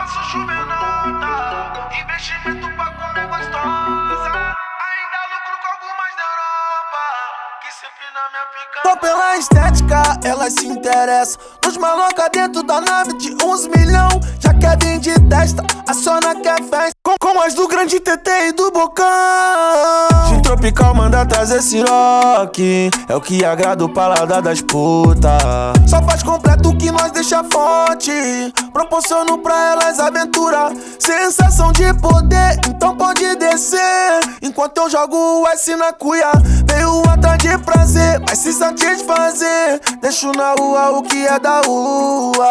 faço chover nota. Investimento pra comer gostosa. Ainda lucro com algumas da Europa, que sempre na minha pica. Só pela estética, elas se interessam. Nos maloca dentro da nave de uns milhão. Já quer vir de testa, aciona que é festa. Com as do grande TT e do Bocão. Gin tropical manda trazer siroque. É o que agrada o paladar das putas. Só faz completo o que nós deixa forte. Proporciono pra elas aventura. Sensação de poder, então pode descer. Enquanto eu jogo o S na cuia. Veio atrás de prazer, vai se satisfazer. Deixo na rua o que é da rua.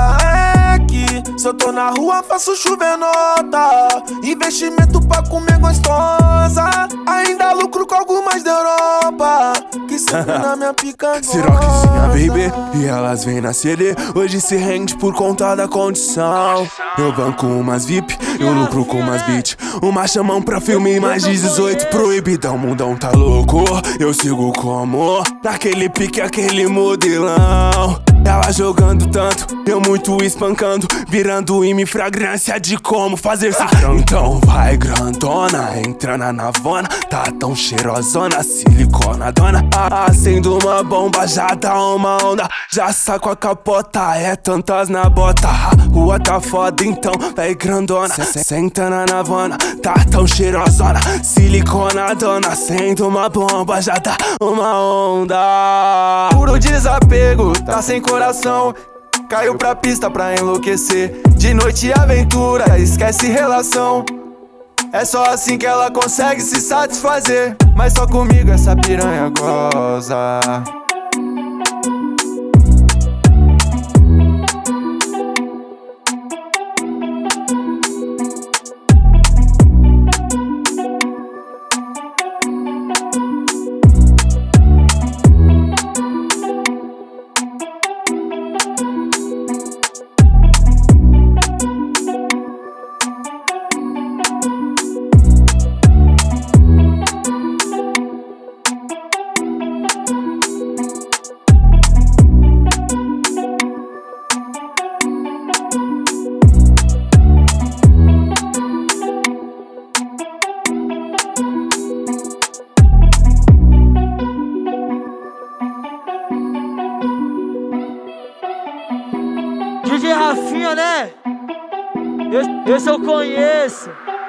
É que se eu tô na rua faço chover nota. Investimento pra comer gostosa. Ainda lucro com algumas da Europa, que sempre na minha pica gosta. Siroquezinha, baby, e elas vêm na CD. Hoje se rende por conta da condição. Eu banco umas VIP, eu lucro com umas beat. Uma chamam pra filme, mais 18 proibidão. Mundão tá louco, eu sigo como naquele pique, aquele modelão. Ela jogando tanto, eu muito espancando, virando em mim fragrância de como fazer cifrão. Então vai grandona, entra na navona. Tá tão cheirosona, silicona dona. Acendo uma bomba, já dá uma onda. Já saco a capota, é tantas na bota. Rua tá foda então, vai grandona. Senta na navona, tá tão cheirosona, silicona dona. Acendo uma bomba, já dá uma onda. Puro desapego, tá sem coração. Caiu pra pista pra enlouquecer. De noite aventura, esquece relação. É só assim que ela consegue se satisfazer. Mas só comigo essa piranha goza. DJ Rafinha, né? Esse eu conheço.